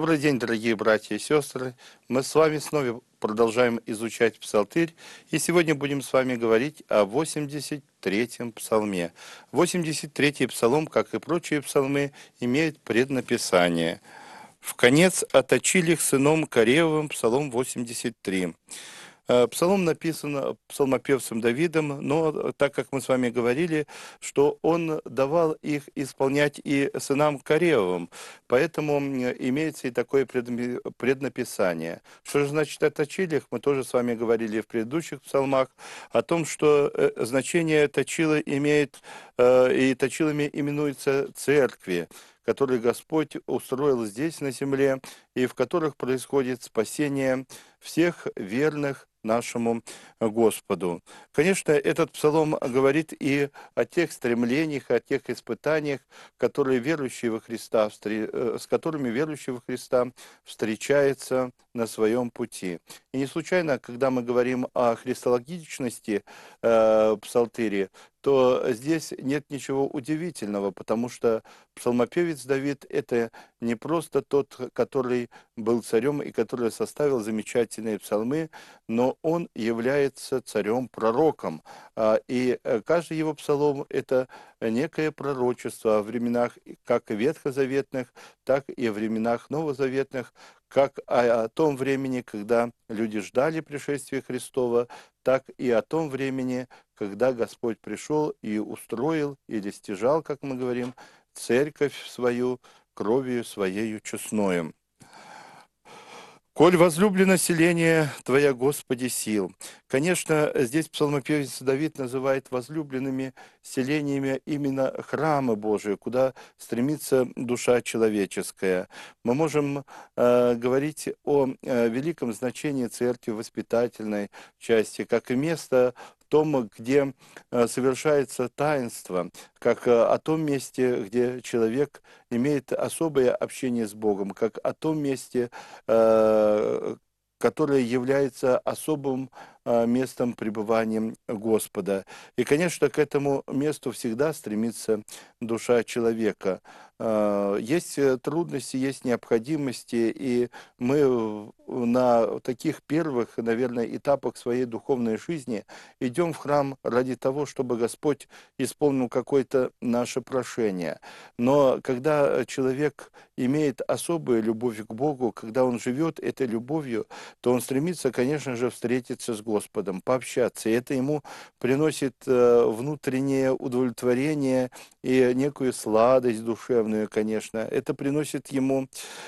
Добрый день, дорогие братья и сестры. Мы с вами снова продолжаем изучать Псалтырь, и сегодня будем с вами говорить о 83-м псалме. 83-й псалом, как и прочие псалмы, имеет преднаписание. «В конец оточили их сыном Коревым», псалом 83. Псалом написан псалмопевцем Давидом, но так как мы с вами говорили, что он давал их исполнять и сынам Коревым, поэтому имеется и такое преднаписание. Что же значит «оточили их»? Мы тоже с вами говорили в предыдущих псалмах о том, что значение «точила» имеет, и «точилами» именуются церкви, которые Господь устроил здесь на земле, и в которых происходит спасение всех верных нашему Господу. Конечно, этот псалом говорит и о тех стремлениях, о тех испытаниях, которые верующие во Христа, с которыми верующий во Христа встречается на своем пути. И не случайно, когда мы говорим о христологичности псалтыри, то здесь нет ничего удивительного, потому что псалмопевец Давид – это не просто тот, который был царем и который составил замечательные псалмы, но он является царем-пророком. И каждый его псалом – это некое пророчество о временах как ветхозаветных, так и о временах новозаветных, как о том времени, когда люди ждали пришествия Христова, так и о том времени, когда Господь пришел и устроил или стяжал, как мы говорим, церковь свою кровью своею честною. «Коль возлюблено селение Твоя, Господи, сил». Конечно, здесь псалмопевец Давид называет возлюбленными селениями именно храмы Божии, куда стремится душа человеческая. Мы можем говорить о великом значении церкви в воспитательной части, как и место в том, где совершается таинство, как о том месте, где человек имеет особое общение с Богом, как о том месте, которое является особым местом пребывания Господа. И, конечно, к этому месту всегда стремится душа человека. Есть трудности, есть необходимости, и мы на таких первых, наверное, этапах своей духовной жизни идем в храм ради того, чтобы Господь исполнил какое-то наше прошение. Но когда человек имеет особую любовь к Богу, когда он живет этой любовью, то он стремится, конечно же, встретиться с Господом, пообщаться. И это ему приносит внутреннее удовлетворение и некую сладость душевную, конечно. Это приносит ему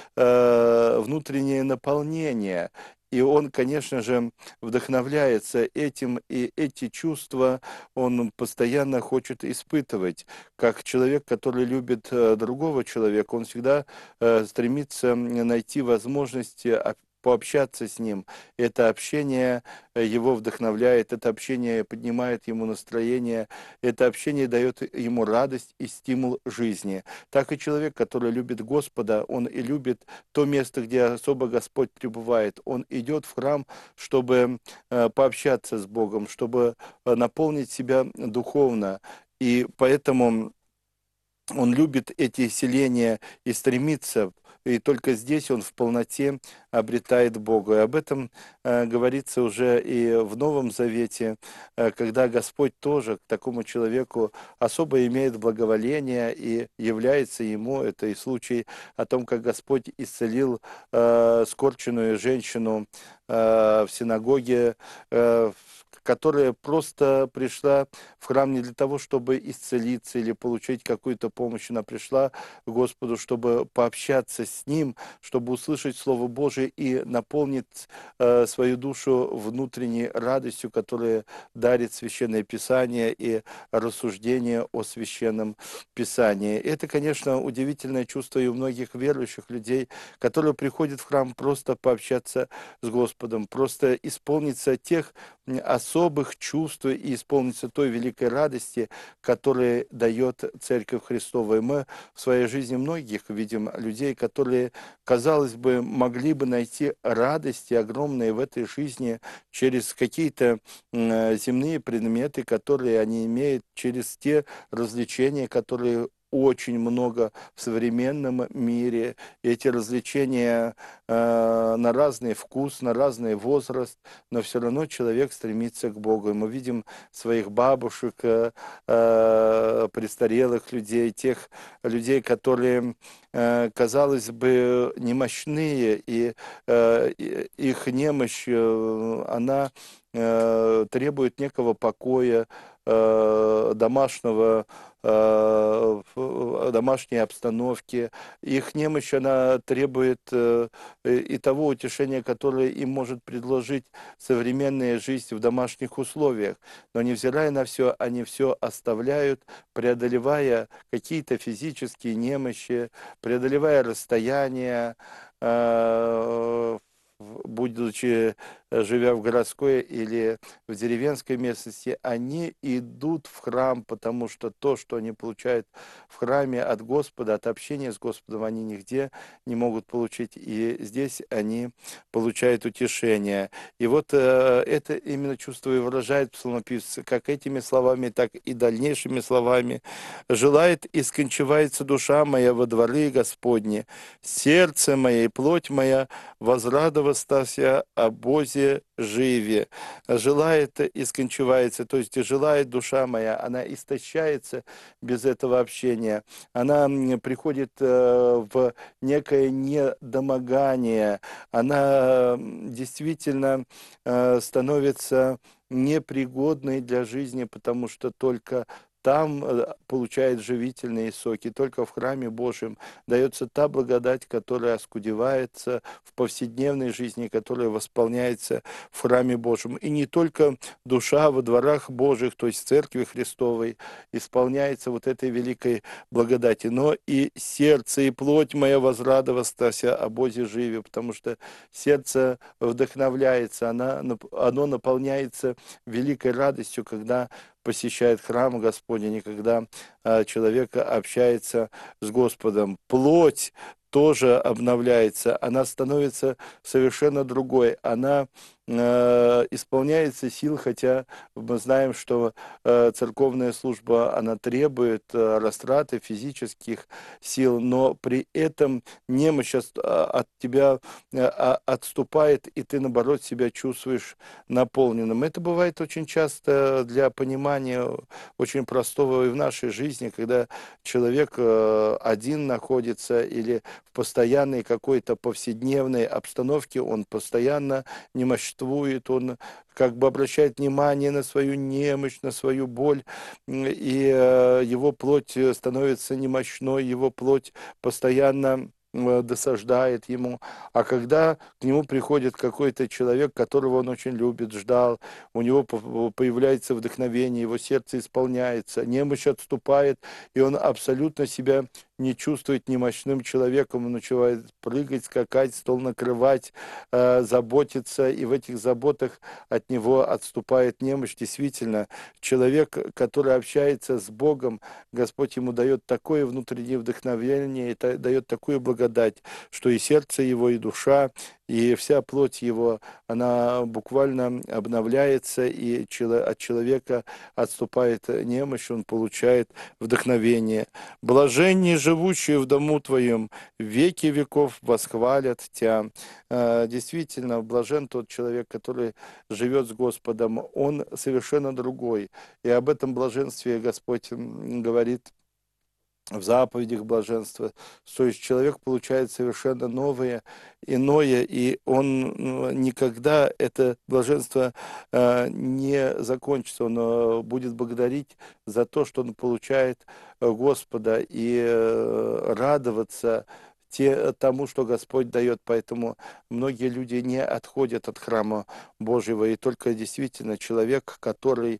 внутреннее наполнение. И он, конечно же, вдохновляется этим, и эти чувства он постоянно хочет испытывать. Как человек, который любит другого человека, он всегда стремится найти возможности пообщаться с ним. Это общение его вдохновляет, это общение поднимает ему настроение, это общение дает ему радость и стимул жизни. Так и человек, который любит Господа, он и любит то место, где особо Господь пребывает. Он идет в храм, чтобы пообщаться с Богом, чтобы наполнить себя духовно. И поэтому он любит эти селения и стремится, и только здесь он в полноте обретает Бога. И об этом говорится уже и в Новом Завете, когда Господь тоже к такому человеку особо имеет благоволение и является ему. Это и случай о том, как Господь исцелил скорченную женщину в синагоге, которая просто пришла в храм не для того, чтобы исцелиться или получить какую-то помощь. Она пришла к Господу, чтобы пообщаться с Ним, чтобы услышать Слово Божие и наполнить свою душу внутренней радостью, которая дарит Священное Писание и рассуждение о Священном Писании. Это, конечно, удивительное чувство и у многих верующих людей, которые приходят в храм просто пообщаться с Господом, просто исполниться тех особых чувств и исполниться той великой радости, которая дает Церковь Христова. И мы в своей жизни многих видим людей, которые, казалось бы, могли бы найти радости огромные в этой жизни через какие-то земные предметы, которые они имеют, через те развлечения, которые очень много в современном мире. Эти развлечения на разный вкус, на разный возраст, но все равно человек стремится к Богу. И мы видим своих бабушек, престарелых людей, тех людей, которые, казалось бы, немощные, и их немощь, она требует некого покоя, домашнего, домашней обстановки. Их немощь, она требует и того утешения, которое им может предложить современная жизнь в домашних условиях. Но невзирая на все, они все оставляют, преодолевая какие-то физические немощи, преодолевая расстояния, будучи, живя в городской или в деревенской местности, они идут в храм, потому что то, что они получают в храме от Господа, от общения с Господом, они нигде не могут получить, и здесь они получают утешение. И вот это именно чувство и выражает псалмопевец, как этими словами, так и дальнейшими словами. «Желает и скончивается душа моя во дворы Господни, сердце мое и плоть моя возрадовастся о Бозе живе». Желает и скончивается, то есть желает душа моя, она истощается без этого общения, она приходит в некое недомогание, она действительно становится непригодной для жизни, потому что только там получает живительные соки, только в храме Божьем дается та благодать, которая оскудевается в повседневной жизни, которая восполняется в храме Божьем. И не только душа во дворах Божьих, то есть в Церкви Христовой, исполняется вот этой великой благодати, но и сердце и плоть моя возрадовастася о Бозе живе, потому что сердце вдохновляется, оно наполняется великой радостью, когда посещает храм Господень, и когда человек общается с Господом. Плоть тоже обновляется, она становится совершенно другой, она исполняется сил, хотя мы знаем, что церковная служба, она требует растраты физических сил, но при этом немощь от тебя отступает, и ты, наоборот, себя чувствуешь наполненным. Это бывает очень часто для понимания очень простого и в нашей жизни, когда человек один находится или в постоянной какой-то повседневной обстановке, он постоянно немощствует, он как бы обращает внимание на свою немощь, на свою боль, и его плоть становится немощной, его плоть постоянно досаждает ему. А когда к нему приходит какой-то человек, которого он очень любит, ждал, у него появляется вдохновение, его сердце исполняется, немощь отступает, и он абсолютно себя не чувствует немощным человеком, он начинает прыгать, скакать, стол накрывать, заботиться, и в этих заботах от него отступает немощь. Действительно, человек, который общается с Богом, Господь ему дает такое внутреннее вдохновение, и дает такую благодать, что и сердце его, и душа, и вся плоть его, она буквально обновляется, и от человека отступает немощь, он получает вдохновение. «Блаженнее живущие в дому Твоем, веки веков восхвалят Тя». Действительно, блажен тот человек, который живет с Господом, он совершенно другой. И об этом блаженстве Господь говорит в заповедях блаженства, то есть человек получает совершенно новое, иное, и он никогда это блаженство не закончится, он будет благодарить за то, что он получает Господа, и радоваться тому, что Господь дает. Поэтому многие люди не отходят от храма Божьего, и только действительно человек, который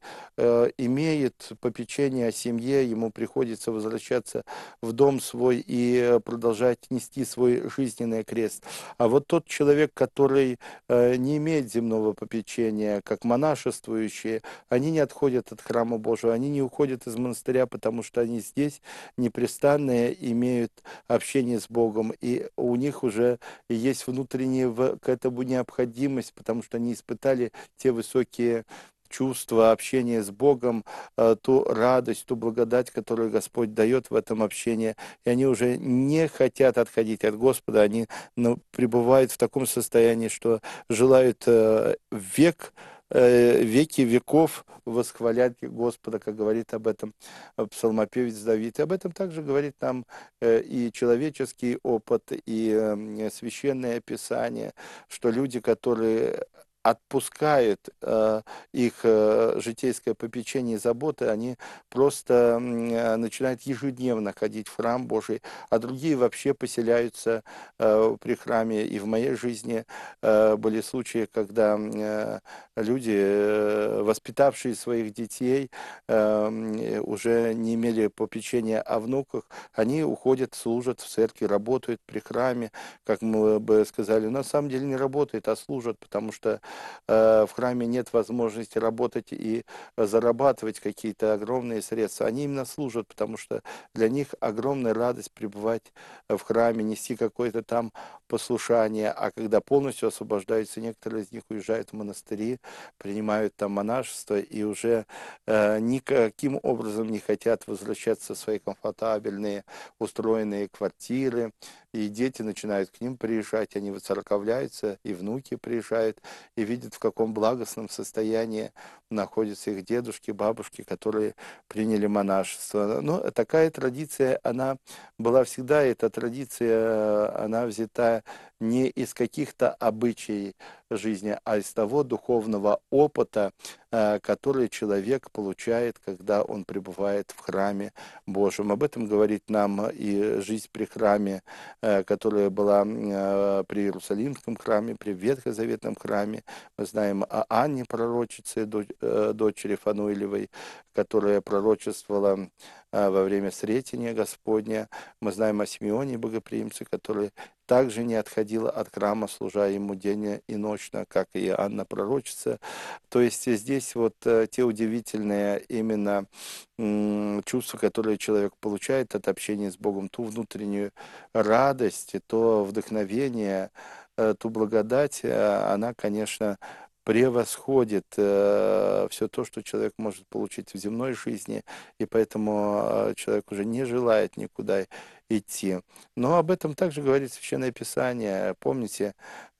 имеет попечение о семье, ему приходится возвращаться в дом свой и продолжать нести свой жизненный крест. А вот тот человек, который не имеет земного попечения, как монашествующие, они не отходят от храма Божьего, они не уходят из монастыря, потому что они здесь непрестанно имеют общение с Богом, и у них уже есть внутренняя к этому необходимость, потому что они испытали те высокие чувство общения с Богом, ту радость, ту благодать, которую Господь дает в этом общении. И они уже не хотят отходить от Господа, они пребывают в таком состоянии, что желают веки веков восхвалять Господа, как говорит об этом псалмопевец Давид. И об этом также говорит нам и человеческий опыт, и священное писание, что люди, которые отпускают их житейское попечение и заботы, они просто начинают ежедневно ходить в храм Божий, а другие вообще поселяются при храме. И в моей жизни были случаи, когда люди, воспитавшие своих детей, уже не имели попечения о внуках, они уходят, служат в церкви, работают при храме, как мы бы сказали, на самом деле не работают, а служат, потому что в храме нет возможности работать и зарабатывать какие-то огромные средства. Они именно служат, потому что для них огромная радость пребывать в храме, нести какое-то там послушание, а когда полностью освобождаются, некоторые из них уезжают в монастыри, принимают там монашество и уже никаким образом не хотят возвращаться в свои комфортабельные, устроенные квартиры, и дети начинают к ним приезжать, они воцерковляются, и внуки приезжают, и видят, в каком благостном состоянии находятся их дедушки, бабушки, которые приняли монашество. Но такая традиция, она была всегда, эта традиция, она взята не из каких-то обычаев жизни, а из того духовного опыта, который человек получает, когда он пребывает в храме Божьем. Об этом говорит нам и жизнь при храме, которая была при Иерусалимском храме, при Ветхозаветном храме. Мы знаем о Анне, пророчице, дочери Фануилевой, которая пророчествовала во время Сретения Господня. Мы знаем о Симеоне Богоприимце, который также не отходила от храма, служа ему день и ночно, как и Анна пророчица. То есть здесь вот те удивительные именно чувства, которые человек получает от общения с Богом, ту внутреннюю радость, то вдохновение, ту благодать, она, конечно, превосходит все то, что человек может получить в земной жизни, и поэтому человек уже не желает никуда идти. Но об этом также говорит Священное Писание. Помните,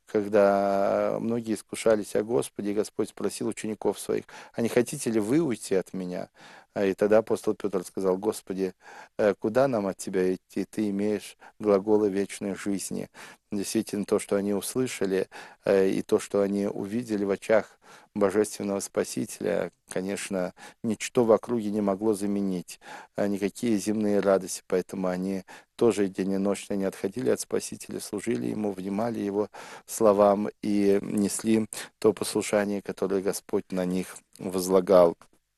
когда многие искушались о Господе, и Господь спросил учеников своих: а не хотите ли вы уйти от меня? И тогда апостол Петр сказал: Господи, куда нам от Тебя идти? Ты имеешь глаголы вечной жизни. Действительно, то, что они услышали, и то, что они увидели в очах Божественного Спасителя, конечно, ничто в округе не могло заменить никакие земные радости, поэтому они тоже день и ночь не отходили от Спасителя, служили Ему, внимали Его словам и несли то послушание, которое Господь на них возлагал.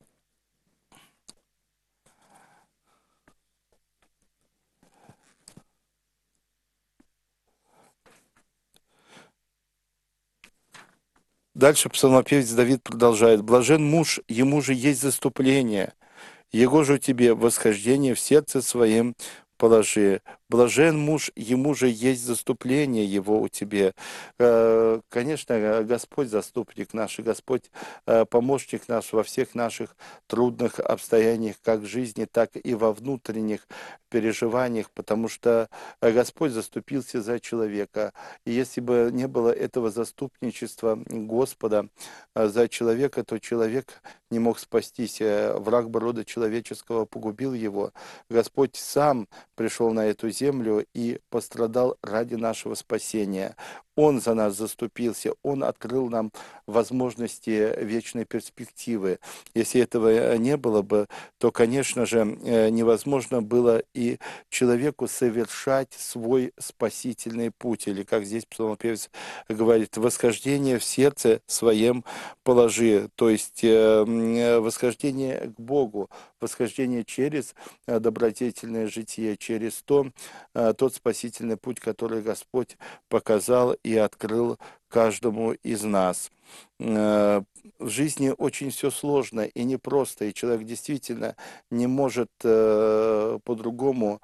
Дальше псалмопевец Давид продолжает: «Блажен муж, ему же есть заступление, его же тебе восхождение в сердце своем положи. Блажен муж, ему же есть заступление его у тебе». Конечно, Господь заступник наш, и Господь помощник наш во всех наших трудных обстояниях, как в жизни, так и во внутренних переживаниях, потому что Господь заступился за человека. И если бы не было этого заступничества Господа за человека, то человек не мог спастись. Враг бы рода человеческого погубил его. Господь сам пришел на эту землю и пострадал ради нашего спасения. Он за нас заступился, Он открыл нам возможности вечной перспективы. Если этого не было бы, то, конечно же, невозможно было и человеку совершать свой спасительный путь. Или, как здесь псалмопевец говорит, восхождение в сердце своем положи. То есть восхождение к Богу, восхождение через добродетельное житие, через тот спасительный путь, который Господь показал и открыл каждому из нас. В жизни очень все сложно и непросто, и человек действительно не может по-другому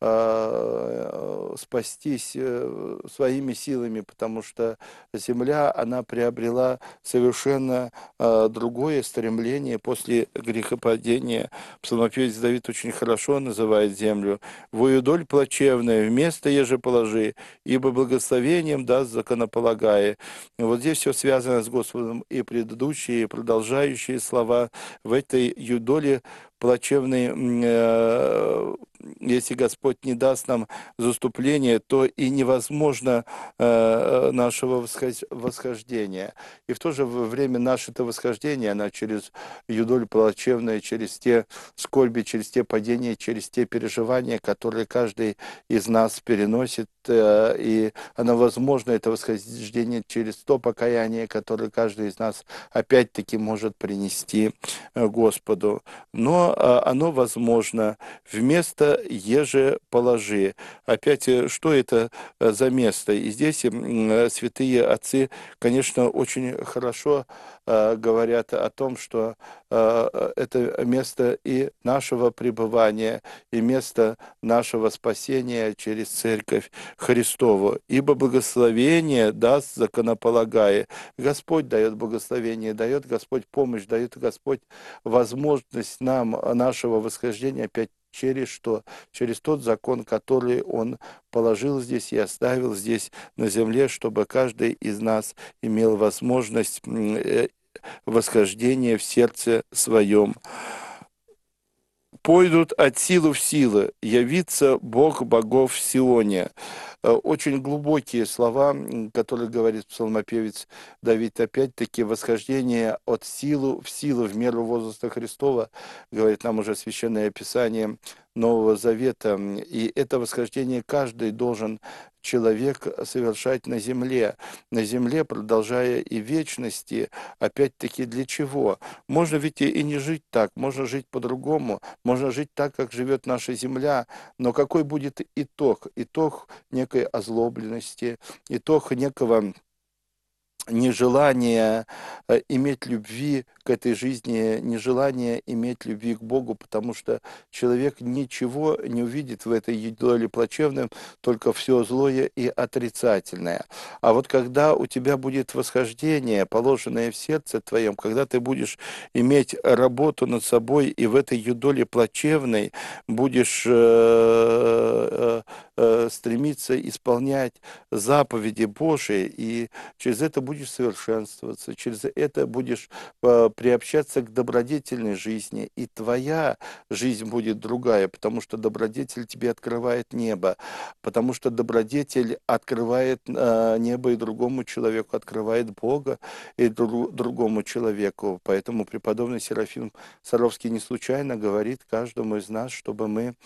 спастись своими силами, потому что земля, она приобрела совершенно другое стремление после грехопадения. Псалмопевец Давид очень хорошо называет землю: «Вою доль плачевная, вместо еже положи, ибо благословением даст законополагая». Вот здесь все связано с Господом, и предыдущие, и продолжающие слова в этой юдоле плачевной. Если Господь не даст нам заступление, то и невозможно нашего восхождения. И в то же время наше-то восхождение, она через юдоль плачевная, через те скорби, через те падения, через те переживания, которые каждый из нас переносит, и оно возможно, это восхождение, через то покаяние, которое каждый из нас опять-таки может принести Господу. Но оно возможно вместо еже положи. Опять, что это за место? И здесь святые отцы, конечно, очень хорошо говорят о том, что это место и нашего пребывания, и место нашего спасения через Церковь Христову. Ибо благословение даст законополагая. Господь дает благословение, дает Господь помощь, дает Господь возможность нам нашего восхождения опять через что? Через тот закон, который Он положил здесь и оставил здесь на земле, чтобы каждый из нас имел возможность восхождения в сердце своем. «Пойдут от силы в силы, явится Бог богов в Сионе». Очень глубокие слова, которые говорит псалмопевец Давид. Опять-таки, восхождение от силы в силу в меру возраста Христова, говорит нам уже Священное Писание Нового Завета. И это восхождение каждый должен человек совершать на земле, продолжая и вечности. Опять-таки, для чего? Можно ведь и не жить так, можно жить по-другому, можно жить так, как живет наша земля, но какой будет итог? Итог некой озлобленности, итог некого нежелание иметь любви к этой жизни, нежелание иметь любви к Богу, потому что человек ничего не увидит в этой юдоле плачевном, только все злое и отрицательное. А вот когда у тебя будет восхождение, положенное в сердце твоем, когда ты будешь иметь работу над собой и в этой юдоле плачевной будешь стремиться исполнять заповеди Божии, и через это будешь совершенствоваться, через это будешь приобщаться к добродетельной жизни, и твоя жизнь будет другая, потому что добродетель тебе открывает небо, потому что добродетель открывает небо и другому человеку, открывает Бога и другому человеку. Поэтому преподобный Серафим Саровский не случайно говорит каждому из нас, чтобы мы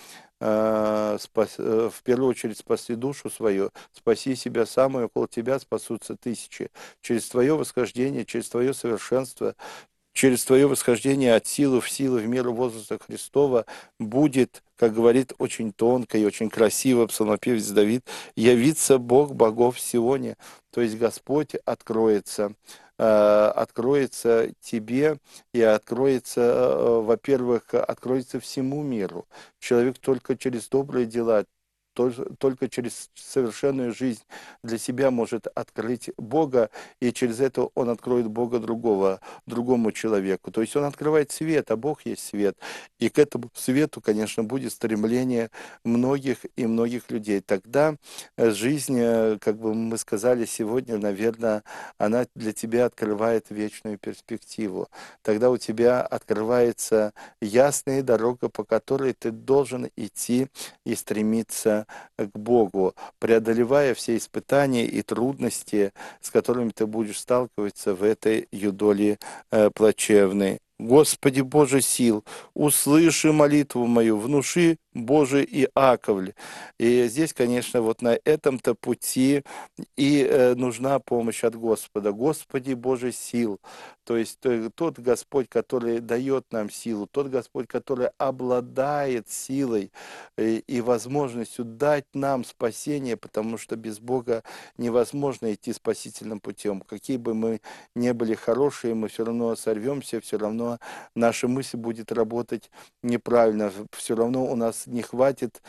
в первую очередь спаси душу свою, спаси себя сам, и около тебя спасутся тысячи. Через твое восхождение, через твое совершенство, через твое восхождение от силы в силу в меру возраста Христова будет, как говорит очень тонко и очень красиво псалмопевец Давид, явится Бог богов в Сионе, то есть Господь откроется тебе и откроется, во-первых, откроется всему миру. Человек только через добрые дела, только через совершенную жизнь для себя может открыть Бога, и через это он откроет Бога другому человеку. То есть он открывает свет, а Бог есть свет. И к этому свету, конечно, будет стремление многих и многих людей. Тогда жизнь, как бы мы сказали сегодня, наверное, она для тебя открывает вечную перспективу. Тогда у тебя открывается ясная дорога, по которой ты должен идти и стремиться к Богу, преодолевая все испытания и трудности, с которыми ты будешь сталкиваться в этой юдоле плачевной. Господи Боже сил, услыши молитву мою, внуши Боже Иаковле. И здесь, конечно, вот на этом-то пути и нужна помощь от Господа. Господи Боже сил, то есть тот Господь, который дает нам силу, тот Господь, который обладает силой и возможностью дать нам спасение, потому что без Бога невозможно идти спасительным путем. Какие бы мы ни были хорошие, мы все равно сорвемся, все равно наша мысль будет работать неправильно, все равно у нас не хватит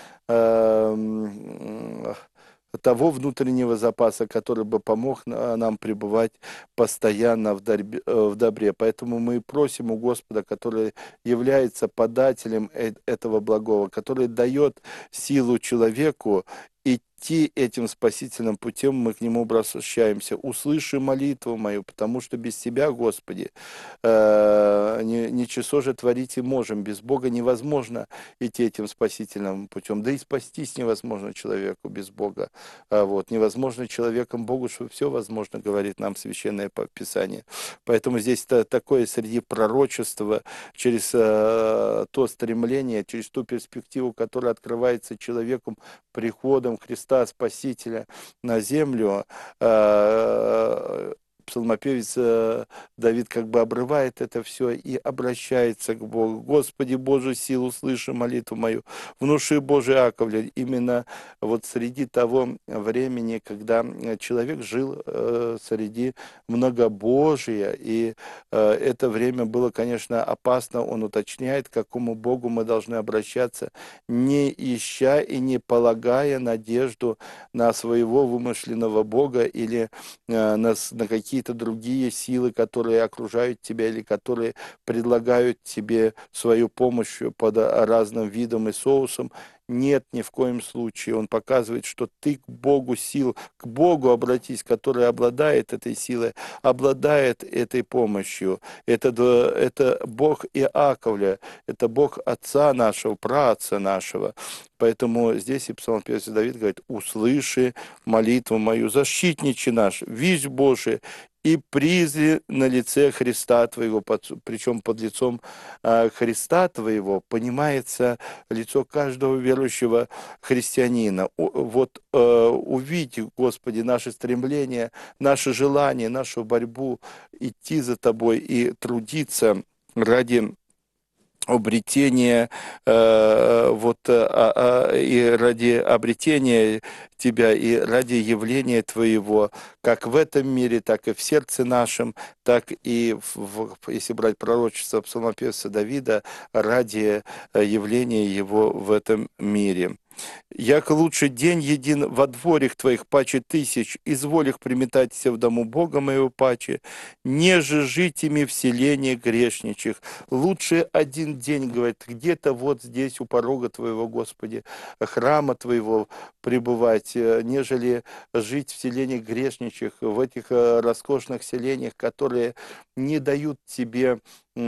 того внутреннего запаса, который бы помог нам пребывать постоянно в добре. Поэтому мы просим у Господа, который является подателем этого благого, который дает силу человеку идти этим спасительным путем, мы к Нему обращаемся. Услыши молитву мою, потому что без Тебя, Господи, ничего же творить и можем. Без Бога невозможно идти этим спасительным путем. Да и спастись невозможно человеку без Бога. Вот. Невозможно человеком Богу, что все возможно, говорит нам Священное Писание. Поэтому здесь такое среди пророчества, через то стремление, через ту перспективу, которая открывается человеком приходом Христа Спасителя на землю, псалмопевец Давид как бы обрывает это все и обращается к Богу. Господи Боже, силу услыши молитву мою, внуши Боже Иаковле. Именно вот среди того времени, когда человек жил среди многобожия, и это время было, конечно, опасно. Он уточняет, к какому Богу мы должны обращаться, не ища и не полагая надежду на своего вымышленного Бога или на какие-то другие силы, которые окружают тебя или которые предлагают тебе свою помощь под разным видом и соусом. Нет, ни в коем случае. Он показывает, что ты к Богу сил, к Богу обратись, который обладает этой силой, обладает этой помощью. Это Бог Иаковля, это Бог отца нашего, праотца нашего. Поэтому здесь и псалмопевец Давид говорит: услыши молитву мою, защитниче наш, весть Божия, и призри на лице Христа Твоего, причем под лицом Христа Твоего понимается лицо каждого верующего христианина. Вот увидь, Господи, наше стремление, наше желание, нашу борьбу идти за Тобой и трудиться ради обретения, и ради обретения Тебя, и ради явления Твоего, как в этом мире, так и в сердце нашем, так и, если брать пророчество псалмопевца Давида, ради явления Его в этом мире. Яко лучше день един во дворях Твоих паче тысяч, изволих приметаться в дому Бога моего паче, неже жить ими в селении грешничих. Лучше один день, говорит, где-то вот здесь у порога Твоего, Господи, храма Твоего пребывать, нежели жить в селении грешничих, в этих роскошных селениях, которые не дают Тебе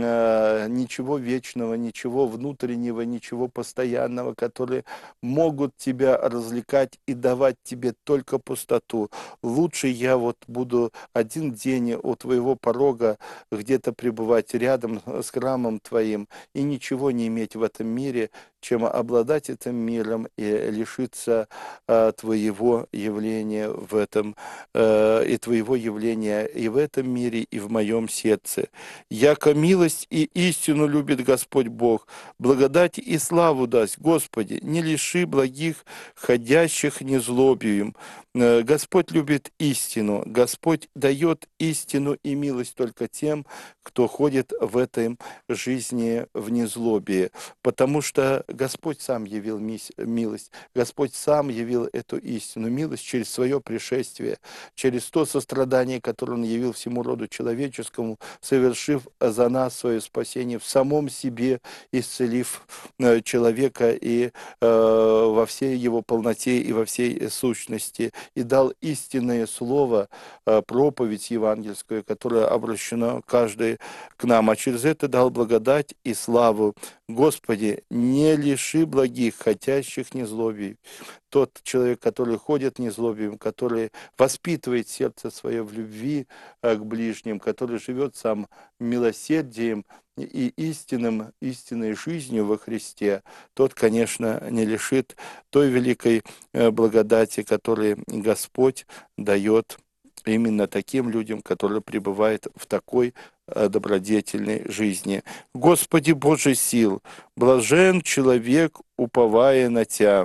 ничего вечного, ничего внутреннего, ничего постоянного, которые могут тебя развлекать и давать тебе только пустоту. Лучше я вот буду один день у твоего порога где-то пребывать рядом с храмом твоим и ничего не иметь в этом мире, чем обладать этим миром и лишиться твоего явления в этом, и твоего явления и в этом мире, и в моем сердце. Яко милость и истину любит Господь Бог, благодать и славу даст, Господи, не лиши благих, ходящих незлобию им. Господь любит истину, Господь дает истину и милость только тем, кто ходит в этой жизни в незлобии, потому что Господь сам явил милость, Господь сам явил эту истину, милость через свое пришествие, через то сострадание, которое Он явил всему роду человеческому, совершив за нас свое спасение, в самом себе исцелив человека и во всей его полноте и во всей сущности, и дал истинное слово, проповедь евангельскую, которая обращена каждый к нам, а через это дал благодать и славу. Господи, не лиши благих, хотящих незлобий. Тот человек, который ходит незлобием, который воспитывает сердце свое в любви к ближним, который живет сам милосердием и истинной жизнью во Христе, тот, конечно, не лишит той великой благодати, которую Господь дает именно таким людям, которые пребывают в такой добродетельной жизни. Господи Боже сил, блажен человек, уповая на Тя.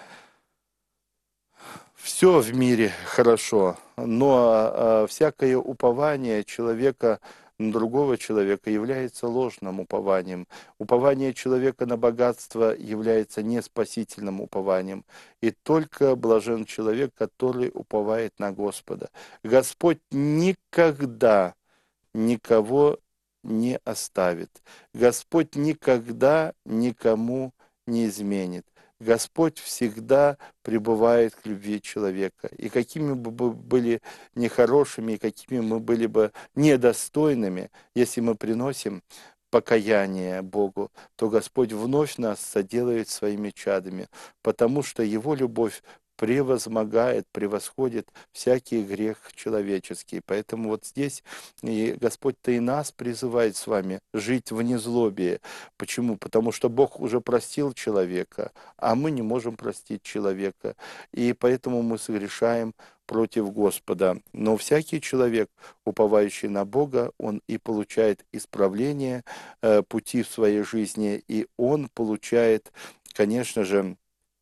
Все в мире хорошо, но всякое упование человека на другого человека является ложным упованием. Упование человека на богатство является не спасительным упованием. И только блажен человек, который уповает на Господа. Господь никогда никого не оставит. Господь никогда никому не изменит. Господь всегда пребывает к любви человека. И какими бы мы были нехорошими, и какими мы были бы недостойными, если мы приносим покаяние Богу, то Господь вновь нас соделает своими чадами, потому что Его любовь превозмогает, превосходит всякий грех человеческий. Поэтому вот здесь и Господь-то и нас призывает с вами жить в незлобии. Почему? Потому что Бог уже простил человека, а мы не можем простить человека. И поэтому мы согрешаем против Господа. Но всякий человек, уповающий на Бога, он и получает исправление пути в своей жизни, и он получает, конечно же,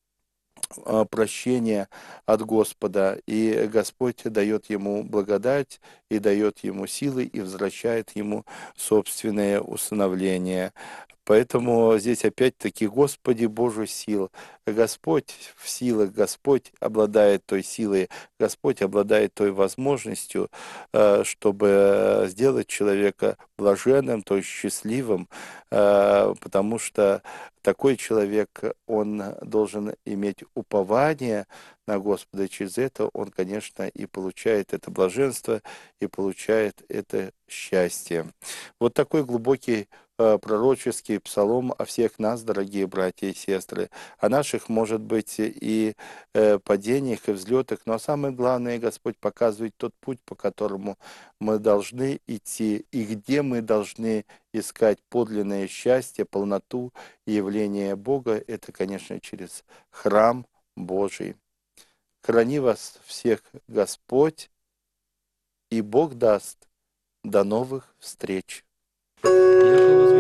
прощения от Господа, и Господь дает ему благодать, и дает ему силы, и возвращает ему собственное усыновление. Поэтому здесь опять-таки «Господи Боже сил». Господь в силах, Господь обладает той силой, Господь обладает той возможностью, чтобы сделать человека блаженным, то есть счастливым, потому что такой человек, он должен иметь упование на Господа, и через это он, конечно, и получает это блаженство, и получает это счастье. Вот такой глубокий пророческий псалом о всех нас, дорогие братья и сестры, о наших, может быть, и падениях, и взлетах, но самое главное, Господь показывает тот путь, по которому мы должны идти, и где мы должны искать подлинное счастье, полноту и явление Бога, это, конечно, через храм Божий. Храни вас всех Господь, и Бог даст. До новых встреч. Я